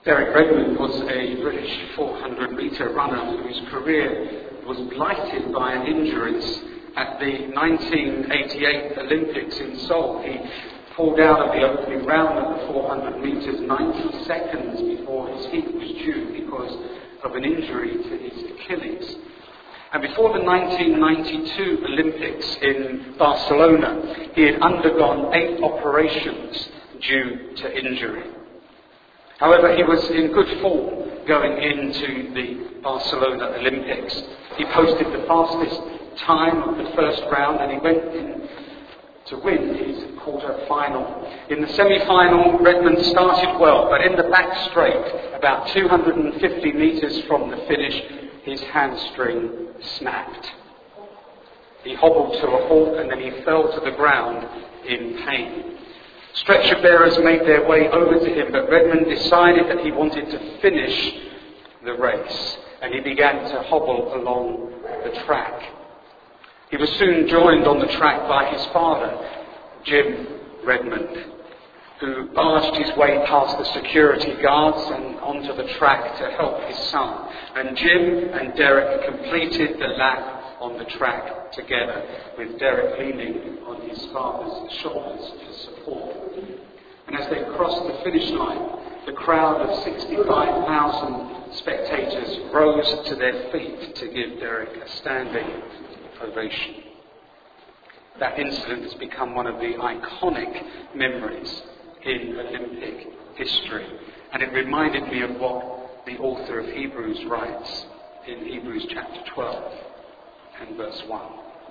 Derek Redmond was a British 400-metre runner whose career was blighted by injuries. At the 1988 Olympics in Seoul, he pulled out of the opening round of the 400 metres 90 seconds before his heat was due because of an injury to his Achilles. And before the 1992 Olympics in Barcelona, he had undergone 8 operations due to injury. However, he was in good form going into the Barcelona Olympics. He posted the fastest time of the first round, and he went in to win his quarter-final. In the semi-final, Redmond started well, but in the back straight, about 250 metres from the finish, his hamstring snapped. He hobbled to a halt and then he fell to the ground in pain. Stretcher bearers made their way over to him, but Redmond decided that he wanted to finish the race, and he began to hobble along the track. He was soon joined on the track by his father, Jim Redmond, who barged his way past the security guards and onto the track to help his son. And Jim and Derek completed the lap on the track together, with Derek leaning on his father's shoulders for support. And as they crossed the finish line, the crowd of 65,000 spectators rose to their feet to give Derek a standing ovation. That incident has become one of the iconic memories in Olympic history, and it reminded me of what the author of Hebrews writes in Hebrews chapter 12 and verse 1.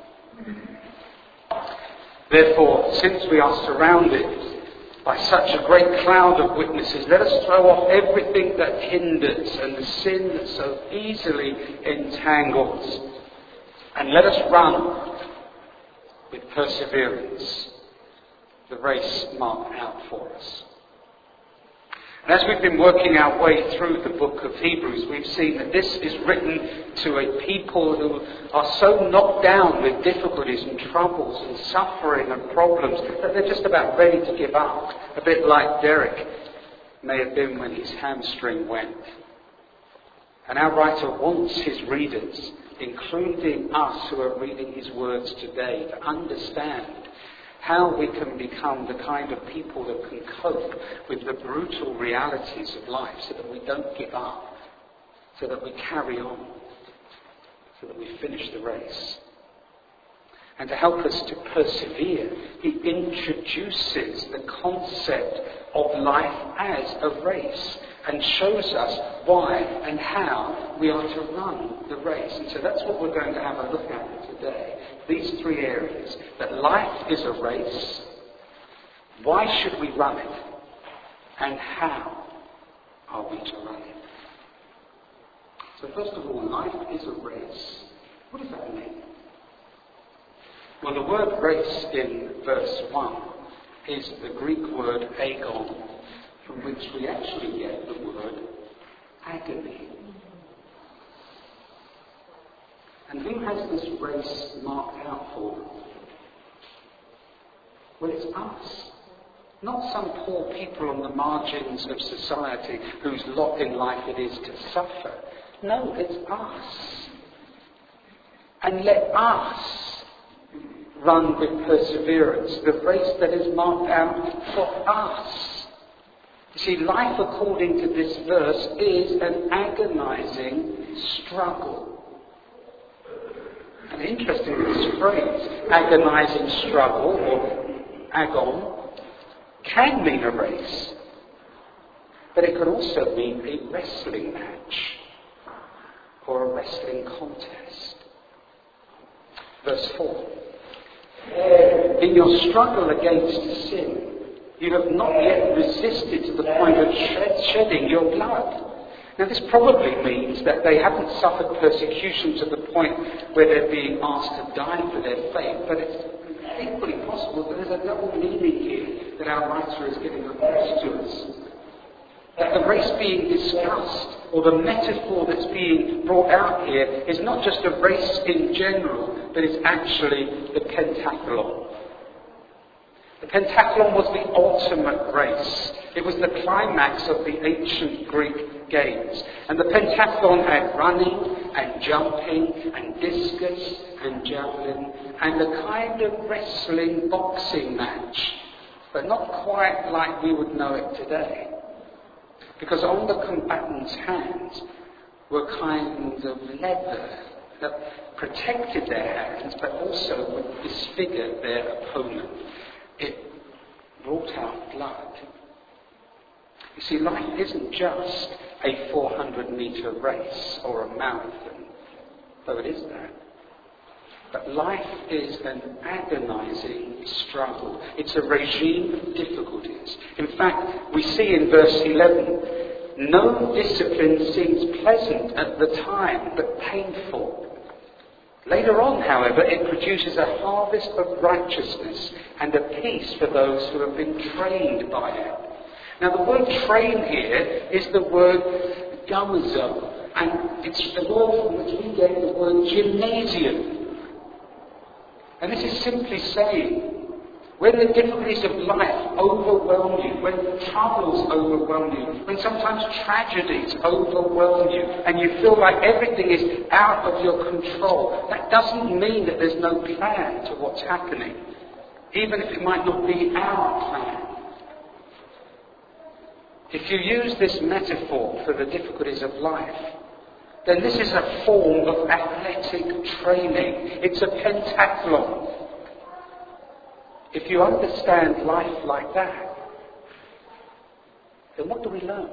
Therefore, since we are surrounded by such a great cloud of witnesses, let us throw off everything that hinders and the sin that so easily entangles, and let us run with perseverance the race marked out for us. And as we've been working our way through the book of Hebrews, we've seen that this is written to a people who are so knocked down with difficulties and troubles and suffering and problems that they're just about ready to give up, a bit like Derek may have been when his hamstring went. And our writer wants his readers, including us who are reading his words today, to understand how we can become the kind of people that can cope with the brutal realities of life, so that we don't give up, so that we carry on, so that we finish the race. And to help us to persevere, he introduces the concept of life as a race and shows us why and how we are to run the race. And so that's what we're going to have a look at today. These 3 areas. That life is a race. Why should we run it? And how are we to run it? So first of all, life is a race. What does that mean? Well, the word race in verse 1 is the Greek word agon, from which we actually get the word agony. And who has this race marked out for them? Well, it's us. Not some poor people on the margins of society whose lot in life it is to suffer. No, it's us. And let us run with perseverance the race that is marked out for us. You see, life, according to this verse, is an agonizing struggle. And interestingly, this phrase, agonizing struggle, or agon, can mean a race, but it could also mean a wrestling match or a wrestling contest. Verse 4. In your struggle against sin, you have not yet resisted to the point of shedding your blood. Now, this probably means that they haven't suffered persecution to the point where they're being asked to die for their faith, but it's equally possible that there's a double meaning here that our writer is giving across to us. That the race being discussed, or the metaphor that's being brought out here, is not just a race in general, but it's actually the pentathlon. The pentathlon was the ultimate race. It was the climax of the ancient Greek games. And the pentathlon had running and jumping and discus and javelin and a kind of wrestling boxing match, but not quite like we would know it today. Because on the combatants' hands were kinds of leather that protected their hands but also would disfigure their opponent. It brought out blood. You see, life isn't just a 400-metre race or a marathon, though it is that. But life is an agonizing struggle. It's a regime of difficulties. In fact, we see in verse 11, no discipline seems pleasant at the time, but painful. Later on, however, it produces a harvest of righteousness and a peace for those who have been trained by it. Now, the word train here is the word gamazo, and it's the word from which we get the word gymnasium. And this is simply saying, when the difficulties of life overwhelm you, when troubles overwhelm you, when sometimes tragedies overwhelm you, and you feel like everything is out of your control, that doesn't mean that there's no plan to what's happening, even if it might not be our plan. If you use this metaphor for the difficulties of life, then this is a form of athletic training. It's a pentathlon. If you understand life like that, then what do we learn?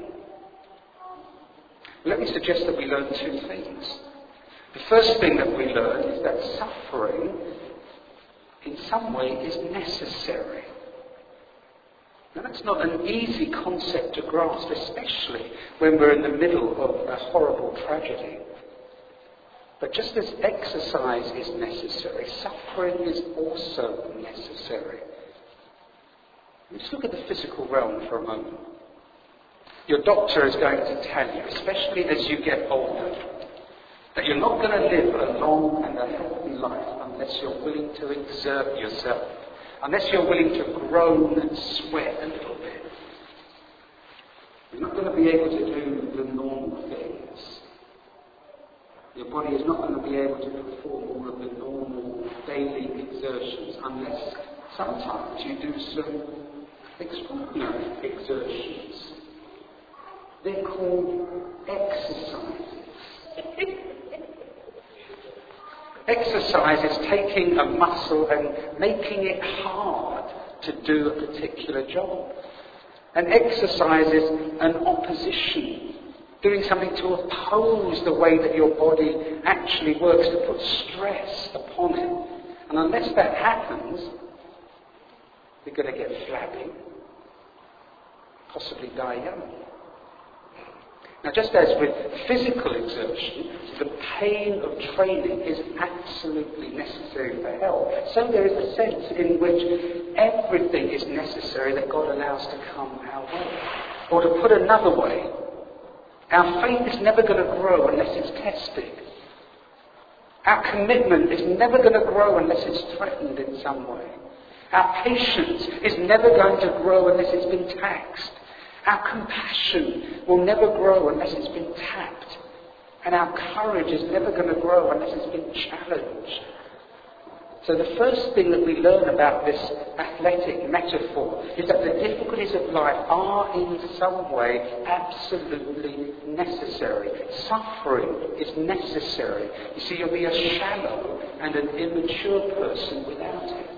Let me suggest that we learn two things. The first thing that we learn is that suffering, in some way, is necessary. Now, that's not an easy concept to grasp, especially when we're in the middle of a horrible tragedy. But just as exercise is necessary, suffering is also necessary. Let's look at the physical realm for a moment. Your doctor is going to tell you, especially as you get older, that you're not going to live a long and a healthy life unless you're willing to exert yourself, unless you're willing to groan and sweat a little bit. You're not going to be able to do the normal things. Your body is not going to be able to perform all of the normal daily exertions unless sometimes you do some extraordinary exertions. They're called exercises. Exercise is taking a muscle and making it hard to do a particular job. And exercise is an opposition, doing something to oppose the way that your body actually works, to put stress upon it. And unless that happens, you're going to get flabby, possibly die young. Now, just as with physical exertion, the pain of training is absolutely necessary for health, so there is a sense in which everything is necessary that God allows to come our way. Or to put another way, our faith is never going to grow unless it's tested. Our commitment is never going to grow unless it's threatened in some way. Our patience is never going to grow unless it's been taxed. Our compassion will never grow unless it's been tapped. And our courage is never going to grow unless it's been challenged. So the first thing that we learn about this athletic metaphor is that the difficulties of life are in some way absolutely necessary. Suffering is necessary. You see, you'll be a shallow and an immature person without it.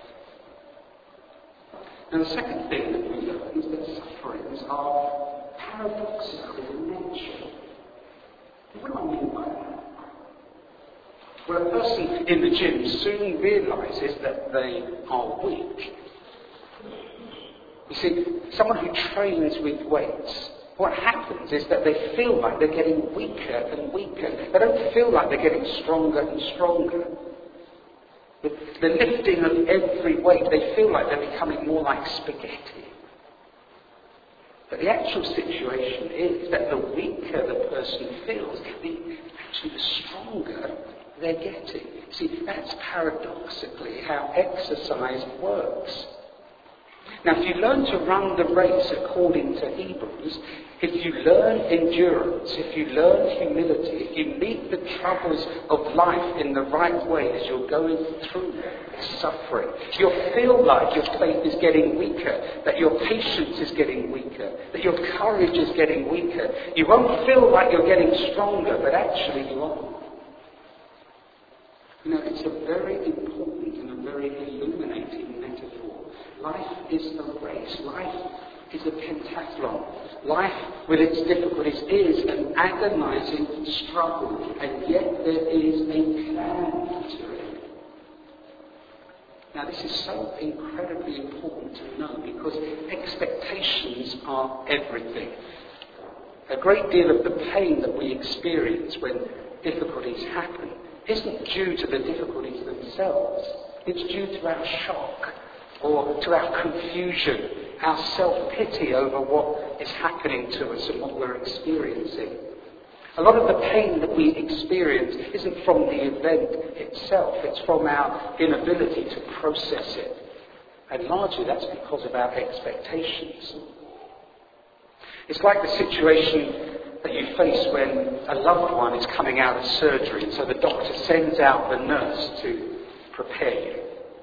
And the second thing that we learn is that sufferings are paradoxical in nature. What do I mean by that? Well, a person in the gym soon realises that they are weak. You see, someone who trains with weights, what happens is that they feel like they're getting weaker and weaker. They don't feel like they're getting stronger and stronger. With the lifting of every weight, they feel like they're becoming more like spaghetti. But the actual situation is that the weaker the person feels, the stronger they're getting. See, that's paradoxically how exercise works. Now, if you learn to run the race according to Hebrews, if you learn endurance, if you learn humility, if you meet the troubles of life in the right way as you're going through suffering, you'll feel like your faith is getting weaker, that your patience is getting weaker, that your courage is getting weaker. You won't feel like you're getting stronger, but actually you are. You know, it's a very important and a very illuminating metaphor. Life is a race. Life is a pentathlon. Life, with its difficulties, is an agonizing struggle, and yet there is a plan to it. Now, this is so incredibly important to know because expectations are everything. A great deal of the pain that we experience when difficulties happen isn't due to the difficulties themselves. It's due to our shock or to our confusion, our self-pity over what is happening to us and what we're experiencing. A lot of the pain that we experience isn't from the event itself, it's from our inability to process it. And largely that's because of our expectations. It's like the situation that you face when a loved one is coming out of surgery, and so the doctor sends out the nurse to prepare you.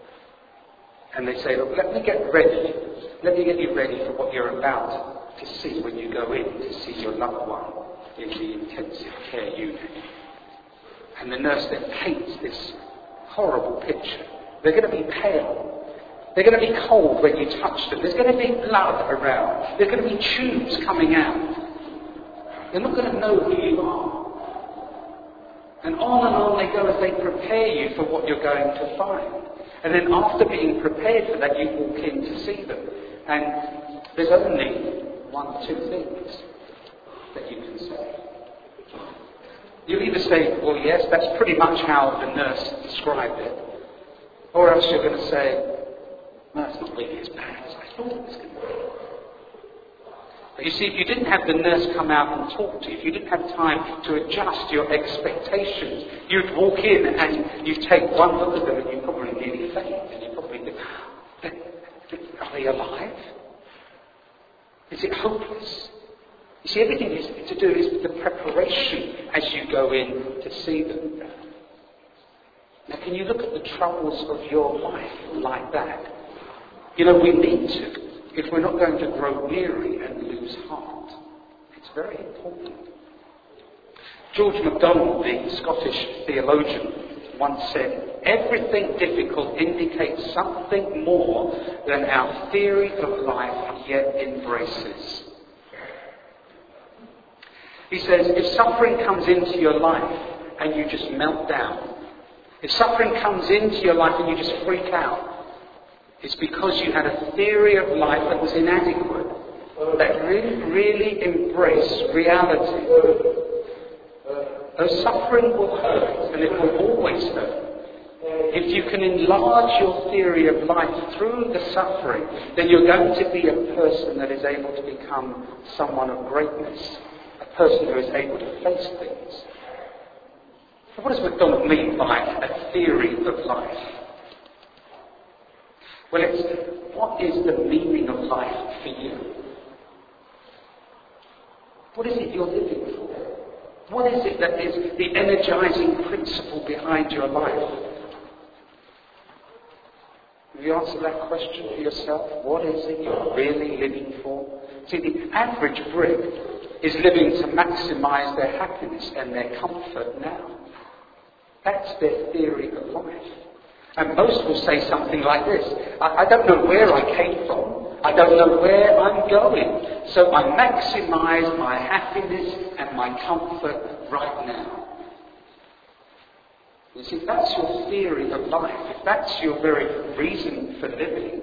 And they say, look, let me get you ready for what you're about to see when you go in to see your loved one in the intensive care unit. And the nurse then paints this horrible picture. They're going to be pale. They're going to be cold when you touch them. There's going to be blood around. There's going to be tubes coming out. They're not going to know who you are. And on they go as they prepare you for what you're going to find. And then after being prepared for that, you walk in to see them. And there's only one or two things that you can say. You'll either say, well, yes, that's pretty much how the nurse described it. Or else you're going to say, no, it's not really as bad as I thought it was going to be. But you see, if you didn't have the nurse come out and talk to you, if you didn't have time to adjust your expectations, you'd walk in and you'd take one look at them and you'd probably nearly faint. And you'd probably think, are they alive? Is it hopeless? You see, everything is to do is with the preparation as you go in to see them. Now, can you look at the troubles of your life like that? You know, we need to, if we're not going to grow weary and lose heart. It's very important. George MacDonald, the Scottish theologian, once said, everything difficult indicates something more than our theory of life yet embraces. He says, if suffering comes into your life and you just melt down, if suffering comes into your life and you just freak out, it's because you had a theory of life that was inadequate, that really embraced reality. Though suffering will hurt, and it will always hurt, if you can enlarge your theory of life through the suffering, then you're going to be a person that is able to become someone of greatness, a person who is able to face things. So what does MacDonald mean by a theory of life? Well, it's what is the meaning of life for you? What is it you're living for? What is it that is the energizing principle behind your life? Have you answered that question for yourself? What is it you're really living for? See, the average Brit is living to maximize their happiness and their comfort now. That's their theory of life. And most will say something like this. I don't know where I came from. I don't know where I'm going. So I maximize my happiness and my comfort right now. You see, if that's your theory of life, if that's your very reason for living,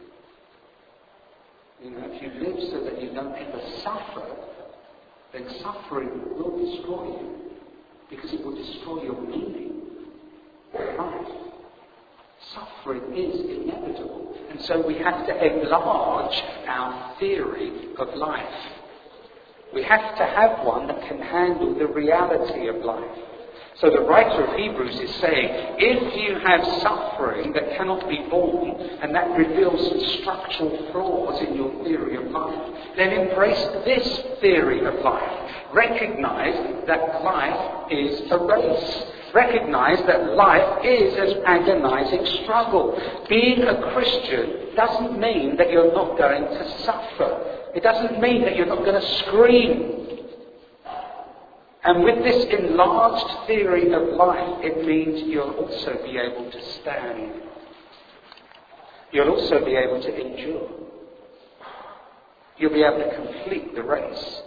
you know, if you live so that you don't ever suffer, then suffering will destroy you. Because it will destroy your meaning of life. Suffering is inevitable. And so we have to enlarge our theory of life. We have to have one that can handle the reality of life. So the writer of Hebrews is saying, if you have suffering that cannot be borne, and that reveals some structural flaws in your theory of life, then embrace this theory of life. Recognize that life is a race. Recognize that life is an agonizing struggle. Being a Christian doesn't mean that you're not going to suffer. It doesn't mean that you're not going to scream. And with this enlarged theory of life, it means you'll also be able to stand. You'll also be able to endure. You'll be able to complete the race.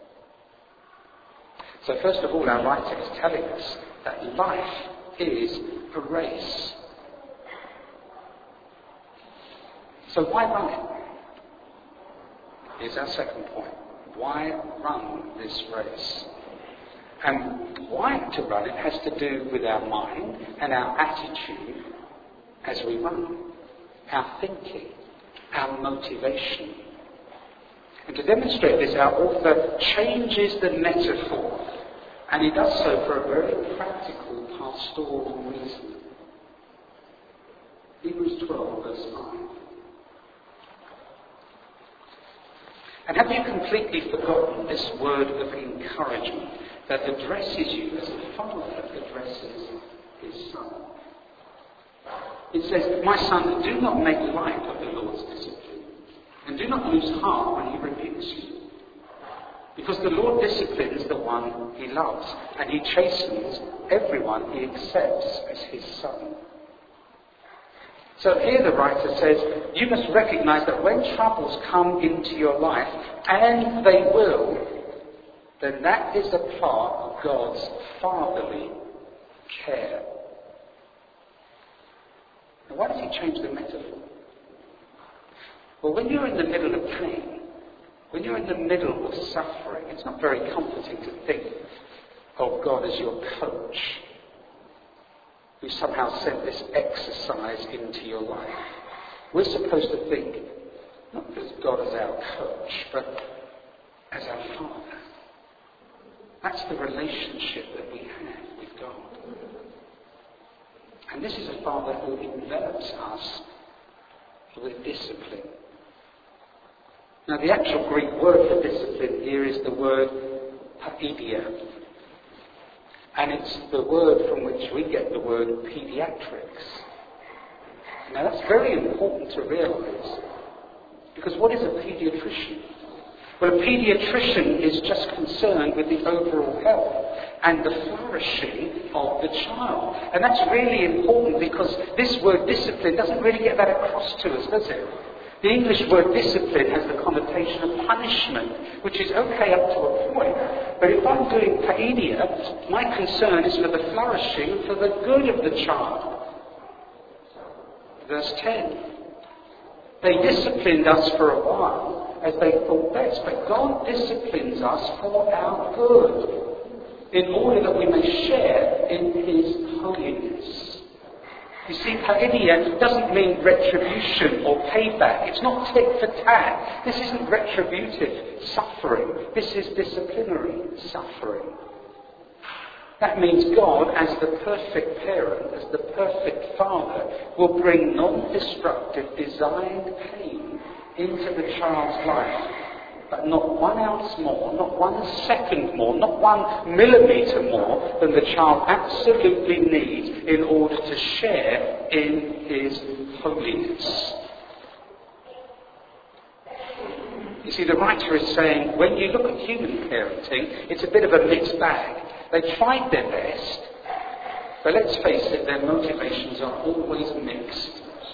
So first of all, our writer is telling us that life is a race. So why run it? Here's our second point. Why run this race? And why to run it has to do with our mind and our attitude as we run, our thinking, our motivation. And to demonstrate this, our author changes the metaphor, and he does so for a very practical pastoral reason. Hebrews 12, verse 5. And have you completely forgotten this word of encouragement that addresses you as a father addresses his son? It says, my son, do not make light of the Lord's discipline, and do not lose heart when he rebukes you. Because the Lord disciplines the one he loves, and he chastens everyone he accepts as his son. So here the writer says, you must recognize that when troubles come into your life, and they will, then that is a part of God's fatherly care. Now why does he change the metaphor? Well, when you're in the middle of pain, when you're in the middle of suffering, it's not very comforting to think of God as your coach, who somehow sent this exercise into your life. We're supposed to think, not as God as our coach, but as our Father. That's the relationship that we have with God. And this is a Father who envelops us with discipline. Now, the actual Greek word for discipline here is the word paideia. And it's the word from which we get the word pediatrics. Now, that's very important to realise. Because what is a paediatrician? Well, a paediatrician is just concerned with the overall health and the flourishing of the child. And that's really important because this word discipline doesn't really get that across to us, does it? The English word discipline has the connotation of punishment, which is okay up to a point. But if I'm doing paideia, my concern is for the flourishing, for the good of the child. Verse 10. They disciplined us for a while as they thought best, but God disciplines us for our good, in order that we may share in His holiness. You see, paideia doesn't mean retribution or payback. It's not tit for tat. This isn't retributive suffering. This is disciplinary suffering. That means God, as the perfect parent, as the perfect father, will bring non-destructive, designed pain into the child's life. But not 1 ounce more, not 1 second more, not 1 millimetre more than the child absolutely needs in order to share in His holiness. You see, the writer is saying, when you look at human parenting, it's a bit of a mixed bag. They tried their best, but let's face it, their motivations are always mixed.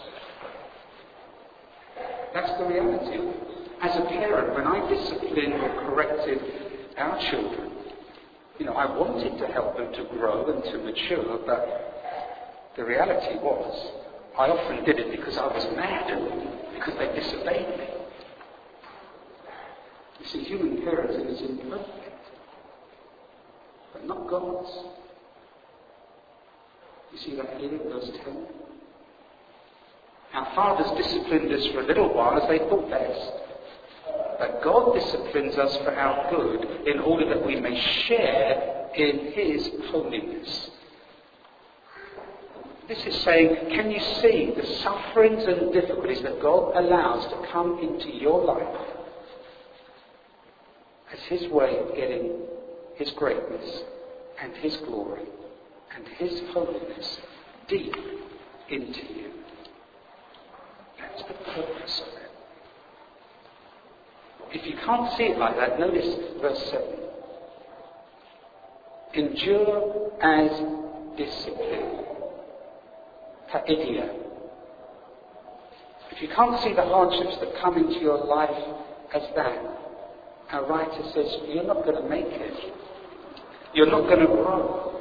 That's the reality of it. As a parent, when I disciplined or corrected our children, I wanted to help them to grow and to mature, but the reality was, I often did it because I was mad at them, because they disobeyed me. You see, human parenting is imperfect, but not God's. You see that here in verse 10? Our fathers disciplined us for a little while as they thought best. that God disciplines us for our good in order that we may share in his holiness. This is saying, can you see the sufferings and difficulties that God allows to come into your life as his way of getting his greatness and his glory and his holiness deep into you? That's the purpose of it. If you can't see it like that, notice verse 7. Endure as discipline. Paidia. If you can't see the hardships that come into your life as that, our writer says, you're not going to make it. You're not going to grow.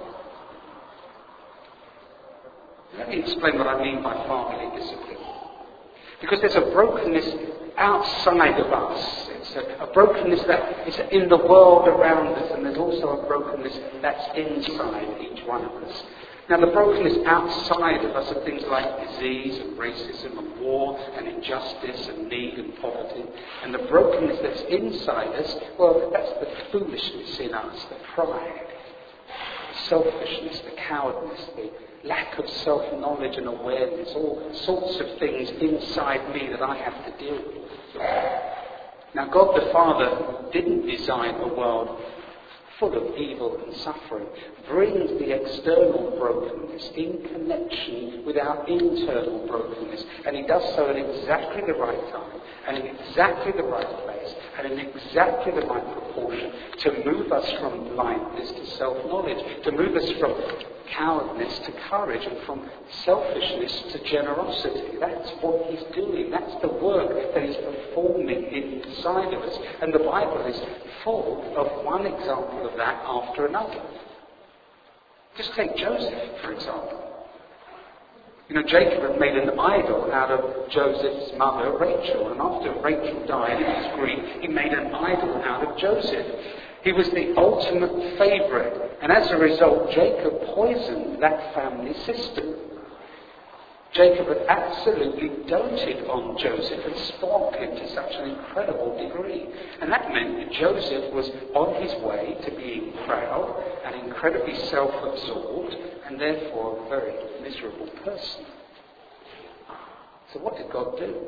Let me explain what I mean by family discipline. Because there's a brokenness outside of us. It's a brokenness that is in the world around us, and there's also a brokenness that's inside each one of us. Now, the brokenness outside of us are things like disease and racism and war and injustice and need and poverty. And the brokenness that's inside us, well, that's the foolishness in us, the pride, the selfishness, the cowardness, the lack of self-knowledge and awareness, all sorts of things inside me that I have to deal with. Now, God the Father didn't design a world full of evil and suffering, brings the external brokenness in connection with our internal brokenness. And he does so at exactly the right time, and in exactly the right place, and in exactly the right proportion, to move us from blindness to self-knowledge, to move us from cowardness to courage, and from selfishness to generosity. That's what he's doing. That's the work that he's performing inside of us. And the Bible is full of one example of that after another. Just take Joseph, for example. You know, Jacob had made an idol out of Joseph's mother, Rachel. And after Rachel died in his grief, he made an idol out of Joseph. He was the ultimate favourite. And as a result, Jacob poisoned that family system. Jacob had absolutely doted on Joseph and spoiled him to such an incredible degree. And that meant that Joseph was on his way to being proud and incredibly self-absorbed and therefore a very miserable person. So what did God do?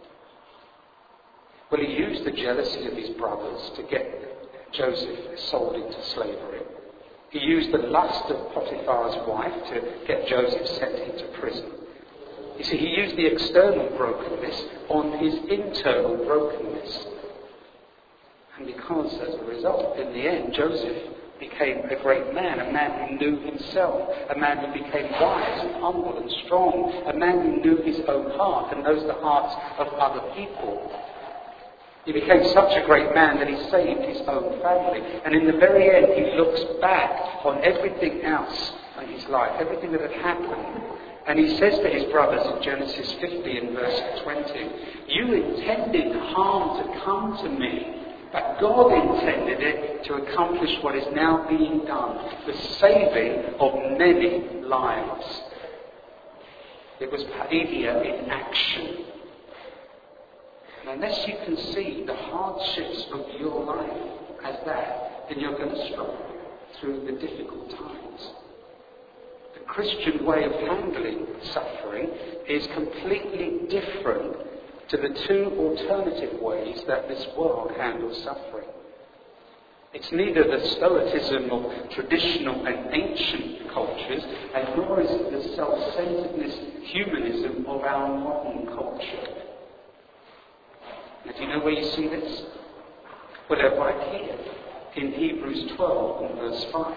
Well, he used the jealousy of his brothers to get Joseph sold into slavery. He used the lust of Potiphar's wife to get Joseph sent into prison. You see, he used the external brokenness on his internal brokenness. And because, as a result, in the end, Joseph became a great man, a man who knew himself, a man who became wise and humble and strong, a man who knew his own heart and knows the hearts of other people. He became such a great man that he saved his own family. And in the very end, he looks back on everything else in his life, everything that had happened. And he says to his brothers in Genesis 50 and verse 20, "You intended harm to come to me, but God intended it to accomplish what is now being done, the saving of many lives." It was paidia in action. And unless you can see the hardships of your life as that, then you're going to struggle through the difficult times. The Christian way of handling suffering is completely different to the two alternative ways that this world handles suffering. It's neither the stoicism of traditional and ancient cultures, and nor is it the self-centeredness, humanism of our modern culture. Now, do you know where you see this? Well, they're right here, in Hebrews 12 and verse 5.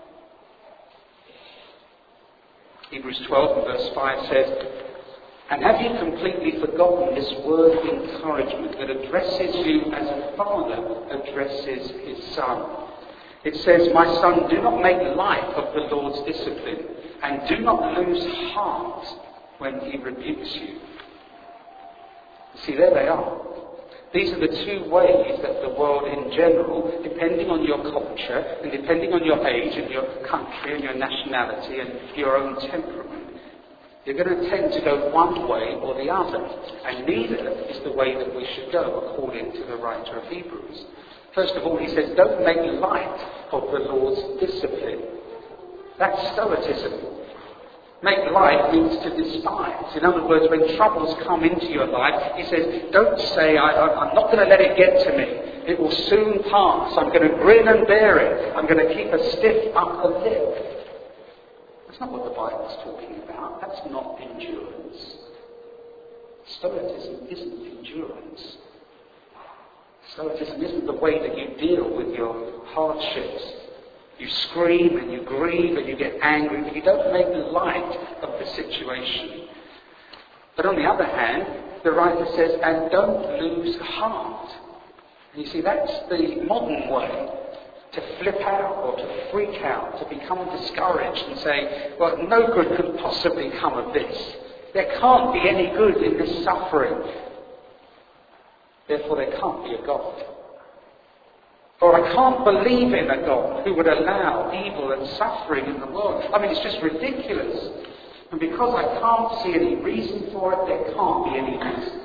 Hebrews 12 and verse 5 says, "And have you completely forgotten this word of encouragement that addresses you as a father addresses his son? It says, 'My son, do not make light of the Lord's discipline, and do not lose heart when he rebukes you.'" See, there they are. These are the two ways that the world in general, depending on your culture and depending on your age and your country and your nationality and your own temperament, You're going to tend to go one way or the other, and neither is the way that we should go, according to the writer of Hebrews. First of all, he says, don't make light of the Lord's discipline. That's stoicism. Make light means to despise. In other words, when troubles come into your life, he says, don't say, I'm not going to let it get to me. It will soon pass. I'm going to grin and bear it. I'm going to keep a stiff upper lip. That's not what the Bible's talking about. That's not endurance. Stoicism isn't endurance. Stoicism isn't the way that you deal with your hardships. You scream and you grieve and you get angry, but you don't make light of the situation. But on the other hand, the writer says, and don't lose heart. And you see, that's the modern way to flip out or to freak out, to become discouraged and say, well, no good could possibly come of this. There can't be any good in this suffering. Therefore, there can't be a God. Or I can't believe in a God who would allow evil and suffering in the world. I mean, it's just ridiculous. And because I can't see any reason for it, there can't be any reason.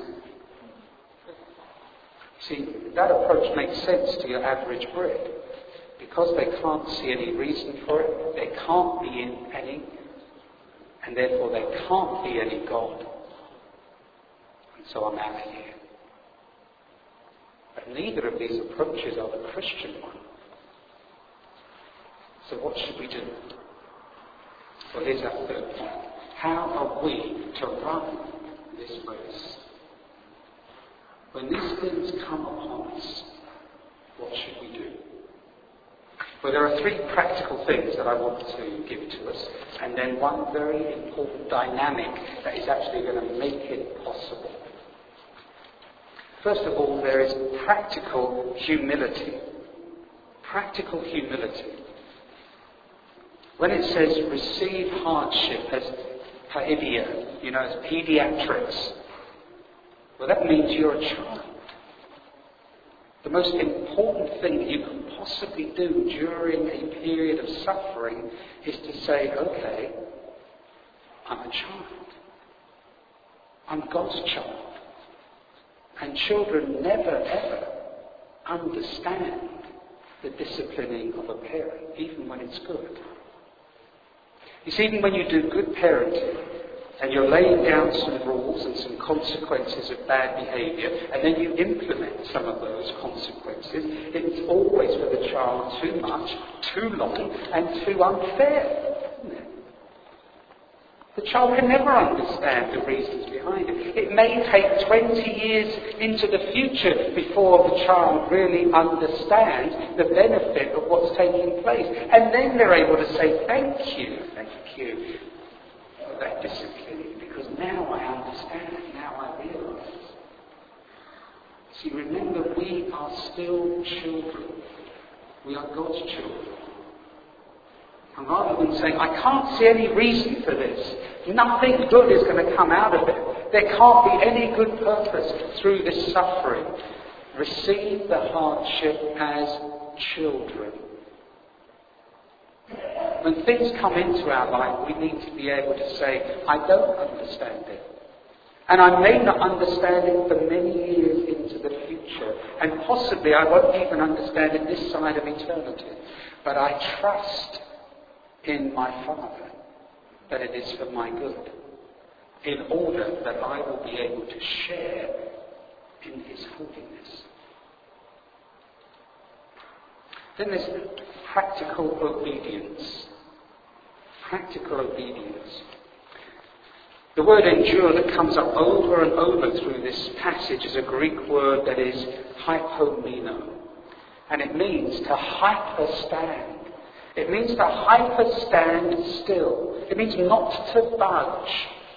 See, that approach makes sense to your average Brit. Because they can't see any reason for it, there can't be any, and therefore there can't be any God. And so I'm out of here. But neither of these approaches are the Christian one. So what should we do? Well, here's our third point. How are we to run this race? When these things come upon us, what should we do? Well, there are three practical things that I want to give to us, and then one very important dynamic that is actually going to make it possible. First of all, there is practical humility. Practical humility. When it says receive hardship as paidia, as pediatrics, well, that means you're a child. The most important thing that you can possibly do during a period of suffering is to say, okay, I'm a child. I'm God's child. And children never, ever understand the disciplining of a parent, even when it's good. You see, even when you do good parenting, and you're laying down some rules and some consequences of bad behaviour, and then you implement some of those consequences, it's always for the child too much, too long, and too unfair, isn't it? The child can never understand the reasons behind it. It may take 20 years into the future before the child really understands the benefit of what's taking place. And then they're able to say, thank you for that discipline, because now I understand, now I realise. See, remember, we are still children. We are God's children. And rather than saying, I can't see any reason for this, nothing good is going to come out of it, there can't be any good purpose through this suffering, receive the hardship as children. When things come into our life, we need to be able to say, I don't understand it. And I may not understand it for many years into the future. And possibly I won't even understand it this side of eternity. But I trust in my Father that it is for my good, in order that I will be able to share in His holiness. Then there's practical obedience. Practical obedience. The word endure that comes up over and over through this passage is a Greek word that is hypomeno. And it means to hyperstand. It means to hyperstand still. It means not to budge.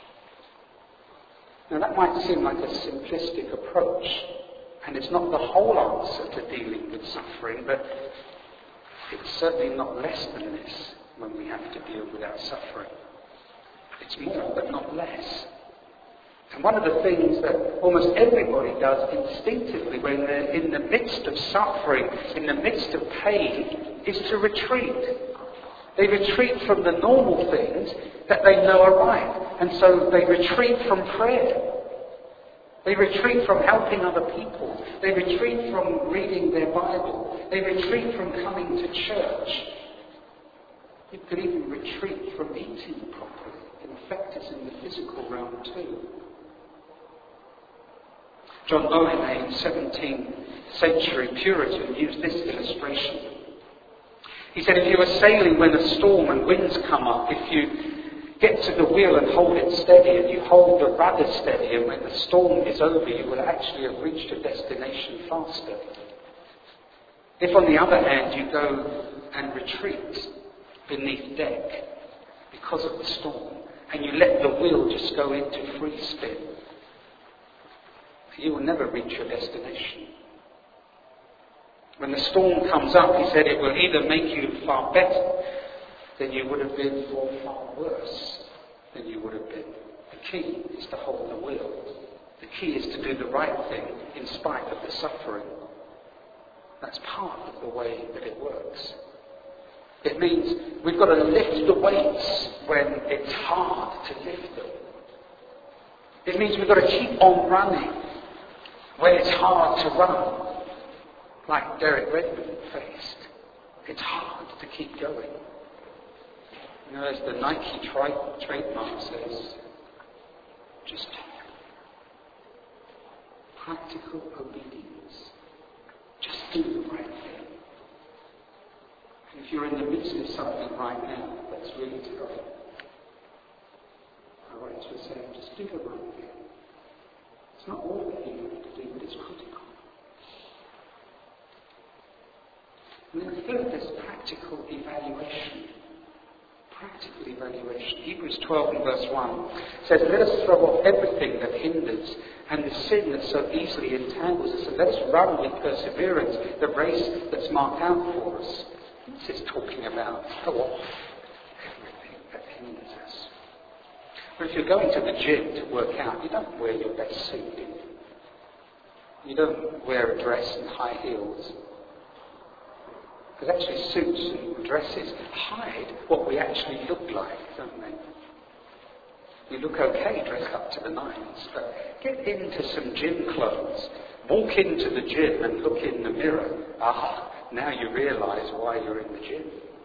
Now that might seem like a simplistic approach, and it's not the whole answer to dealing with suffering, but it's certainly not less than this when we have to deal with our suffering. It's more, but not less. And one of the things that almost everybody does instinctively when they're in the midst of suffering, in the midst of pain, is to retreat. They retreat from the normal things that they know are right. And so they retreat from prayer. They retreat from helping other people. They retreat from reading their Bible. They retreat from coming to church. You could even retreat from eating properly. It can affect us in the physical realm too. John Owen, a 17th century Puritan, used this illustration. He said, if you are sailing when a storm and winds come up, if you get to the wheel and hold it steady, and you hold the rudder steady, and when the storm is over, you will actually have reached your destination faster. If, on the other hand, you go and retreat beneath deck because of the storm, and you let the wheel just go into free spin, you will never reach your destination. When the storm comes up, he said, it will either make you far better than you would have been, or far worse than you would have been. The key is to hold the wheel. The key is to do the right thing in spite of the suffering. That's part of the way that it works. It means we've got to lift the weights when it's hard to lift them. It means we've got to keep on running when it's hard to run. Like Derek Redmond faced. It's hard to keep going. You know, as the Nike trademark says, just practical obedience. Just do the right thing. And if you're in the midst of something right now that's really terrible, I want you to say, just do the right thing. It's not all that you have to do, but it's critical. And then third, there's practical evaluation. Practical evaluation. Hebrews 12 and verse 1 says, let us throw off everything that hinders and the sin that so easily entangles us, and let us run with perseverance the race that's marked out for us. This is talking about throw off everything that hinders us. But if you're going to the gym to work out, you don't wear your best suit, do you? You don't wear a dress and high heels. Because actually suits and dresses hide what we actually look like, don't they? We look okay dressed up to the nines, but get into some gym clothes, walk into the gym and look in the mirror. Now you realise why you're in the gym.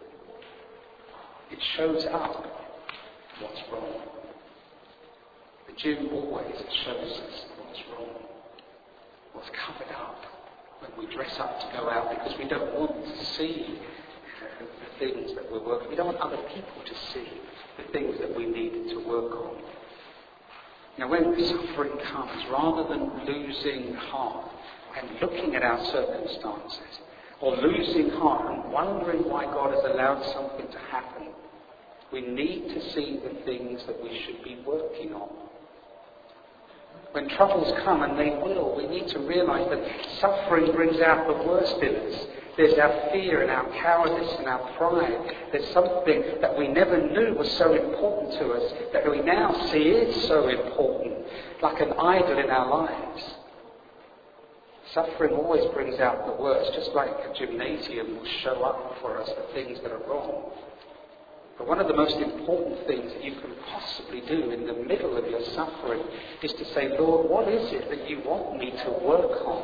It shows up what's wrong. The gym always shows us what's wrong, what's covered up. When we dress up to go out, because we don't want to see the things that we're working. We don't want other people to see the things that we need to work on. Now, when suffering comes, rather than losing heart and looking at our circumstances, or losing heart and wondering why God has allowed something to happen, we need to see the things that we should be working on. When troubles come, and they will, we need to realise that suffering brings out the worst in us. There's our fear and our cowardice and our pride. There's something that we never knew was so important to us that we now see is so important, like an idol in our lives. Suffering always brings out the worst, just like a gymnasium will show up for us the things that are wrong. But one of the most important things that you can possibly do in the middle of your suffering is to say, Lord, what is it that you want me to work on?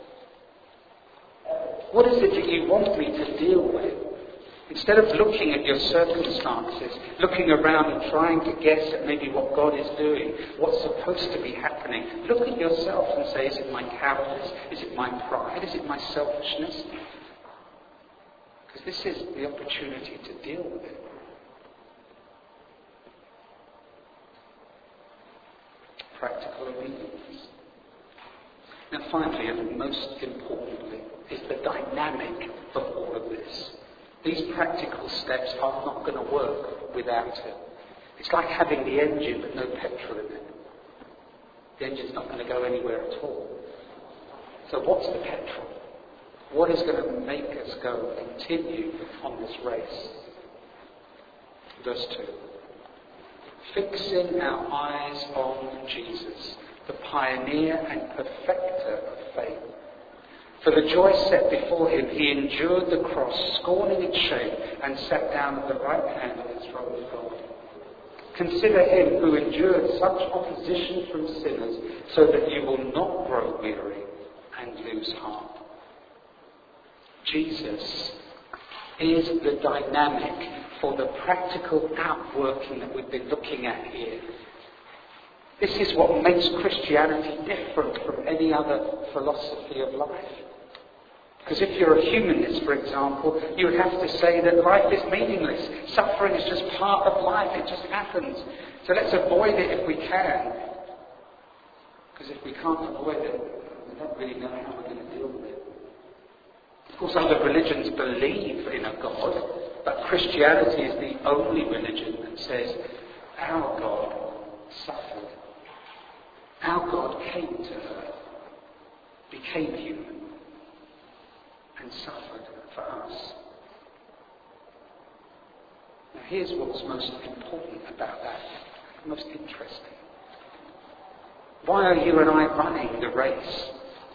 What is it that you want me to deal with? Instead of looking at your circumstances, looking around and trying to guess at maybe what God is doing, what's supposed to be happening, look at yourself and say, is it my cowardice? Is it my pride? Is it my selfishness? Because this is the opportunity to deal with it. Practical obedience. Now finally, and most importantly, is the dynamic of all of this. These practical steps are not going to work without it. It's like having the engine but no petrol in it. The engine's not going to go anywhere at all. So what's the petrol? What is going to make us go and continue on this race? Verse 2. Fixing our eyes on Jesus, the pioneer and perfecter of faith. For the joy set before him, he endured the cross, scorning its shame, and sat down at the right hand of the throne of God. Consider him who endured such opposition from sinners, so that you will not grow weary and lose heart. Jesus is the dynamic for the practical outworking that we've been looking at here. This is what makes Christianity different from any other philosophy of life. Because if you're a humanist, for example, you would have to say that life is meaningless. Suffering is just part of life. It just happens. So let's avoid it if we can. Because if we can't avoid it, we don't really know how we're going to deal with it. Of course, other religions believe in a God, but Christianity is the only religion that says our God suffered. Our God came to earth, became human, and suffered for us. Now here's what's most important about that, most interesting. Why are you and I running the race?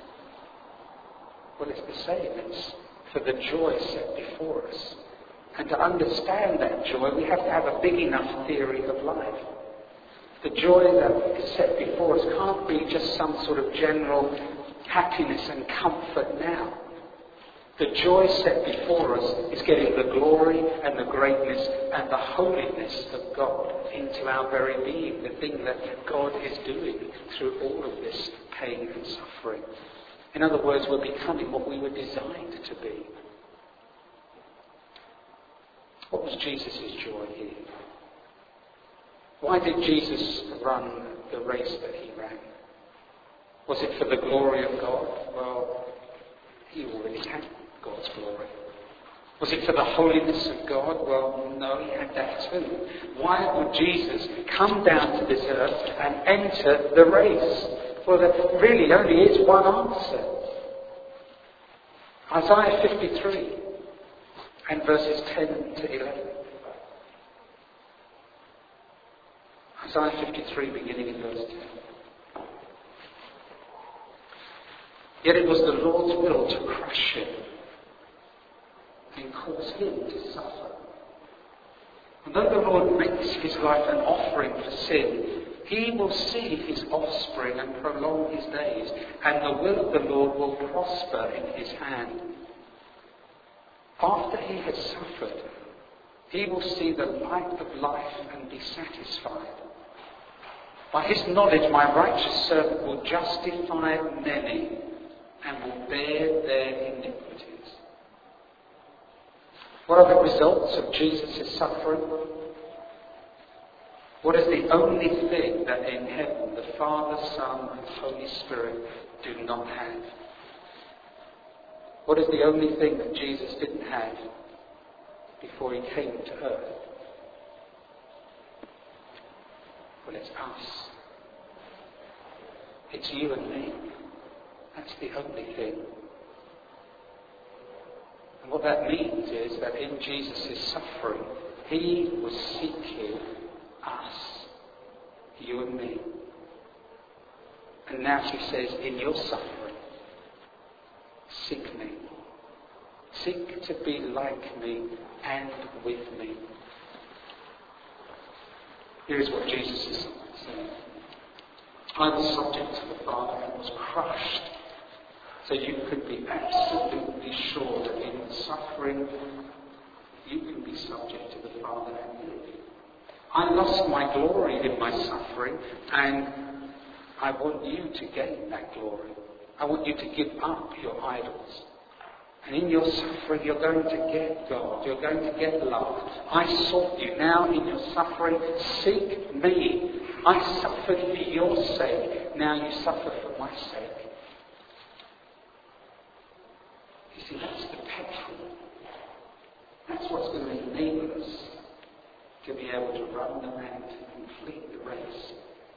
Well, it's the same. It's for the joy set before us. And to understand that joy, we have to have a big enough theory of life. The joy that is set before us can't be just some sort of general happiness and comfort now. The joy set before us is getting the glory and the greatness and the holiness of God into our very being, the thing that God is doing through all of this pain and suffering. In other words, we're becoming what we were designed to be. What was Jesus' joy here? Why did Jesus run the race that he ran? Was it for the glory of God? Well, he already had God's glory. Was it for the holiness of God? Well, no, he had that too. Why would Jesus come down to this earth and enter the race? Well, there really only is one answer. Isaiah 53 and verses 10 to 11. Isaiah 53 beginning in verse 10. Yet it was the Lord's will to crush him and cause him to suffer. And though the Lord makes his life an offering for sin, he will see his offspring and prolong his days, and the will of the Lord will prosper in his hand. After he has suffered, he will see the light of life and be satisfied. By his knowledge, my righteous servant will justify many and will bear their iniquities. What are the results of Jesus' suffering? What is the only thing that in heaven the Father, Son and Holy Spirit do not have? What is the only thing that Jesus didn't have before he came to earth? Well, it's us. It's you and me. That's the only thing. And what that means is that in Jesus' suffering, he was seeking us, you and me. And now he says, in your suffering, seek me. Seek to be like me and with me. Here's what Jesus is saying. I was subject to the Father and was crushed, so you could be absolutely sure that in suffering you can be subject to the Father and live. I lost my glory in my suffering, and I want you to gain that glory. I want you to give up your idols. And in your suffering, you're going to get God. You're going to get love. I sought you. Now in your suffering, seek me. I suffered for your sake. Now you suffer for my sake. You see, that's the petrol. That's what's going to enable us to be able to run the and complete the race.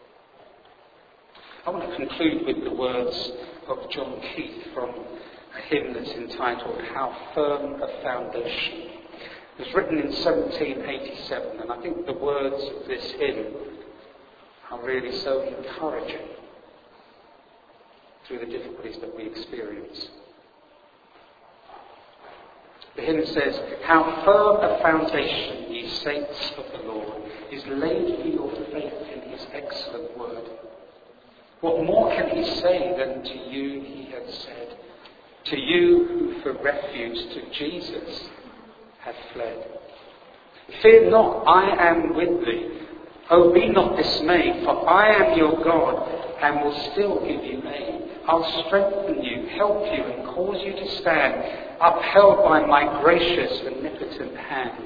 I want to conclude with the words of John Keith from a hymn that's entitled How Firm a Foundation. It was written in 1787, and I think the words of this hymn are really so encouraging through the difficulties that we experience. The hymn says, "How firm a foundation, ye saints of the Lord, is laid for your faith in his excellent word. What more can he say than to you he hath said, to you who for refuge to Jesus have fled? Fear not, I am with thee. Oh, be not dismayed, for I am your God, and will still give you aid. I'll strengthen you, help you, and cause you to stand, upheld by my gracious, omnipotent hand.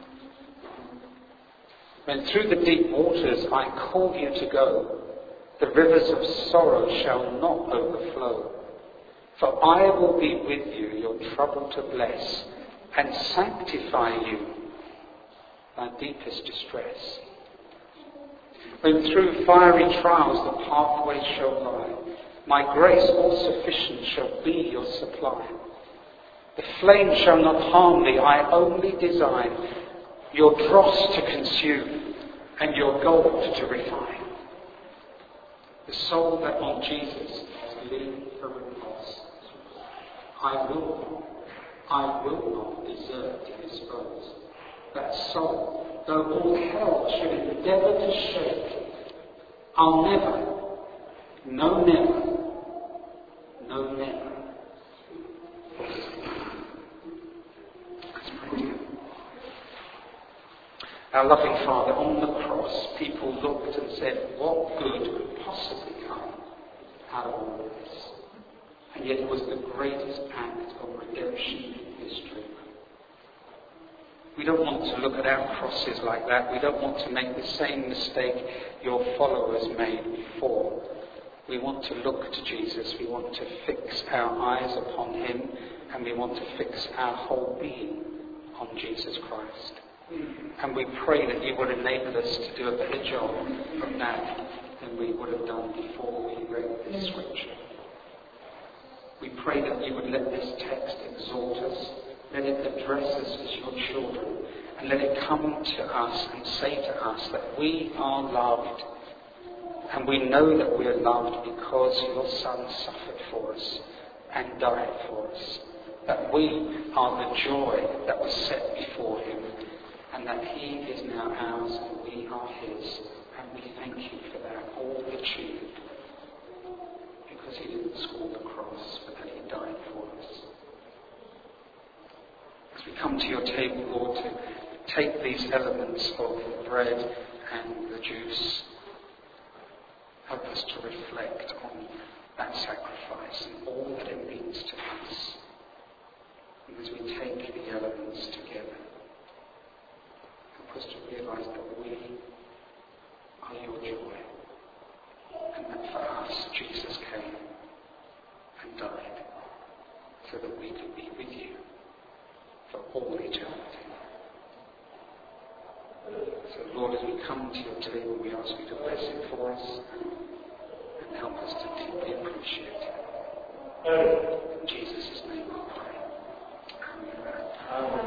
When through the deep waters I call you to go, the rivers of sorrow shall not overflow. For I will be with you, your trouble to bless, and sanctify you, thy deepest distress. When through fiery trials the pathway shall lie, my grace all sufficient shall be your supply. The flame shall not harm thee, I only design your dross to consume and your gold to refine. The soul that on Jesus has leaned for repulse, I will not desert his foes. That soul, though all hell should endeavour to shake, I'll never, no never, Let's pray to you. Our loving Father, on the cross, people looked and said, what good could possibly come out of all this? And yet it was the greatest act of redemption in history. We don't want to look at our crosses like that. We don't want to make the same mistake your followers made before. We want to look to Jesus. We want to fix our eyes upon him, and we want to fix our whole being on Jesus Christ. And we pray that you would enable us to do a better job of that than we would have done before we read this scripture. We pray that you would let this text exhort us, let it address us as your children, and let it come to us and say to us that we are loved. And we know that we are loved because your Son suffered for us and died for us. That we are the joy that was set before him, and that he is now ours and we are his. And we thank you for that, all achieved. Because he didn't scorn the cross, but that he died for us. As we come to your table, Lord, to take these elements of the bread and the juice, help us to reflect on that sacrifice and all that it means to us. And as we take the elements together, help us to realise that we are your joy, and that for us Jesus came and died so that we could be with you for all eternity. So Lord, as we come to your table, we ask you to bless it for us and help us to deeply appreciate it. In Jesus' name we pray. Amen.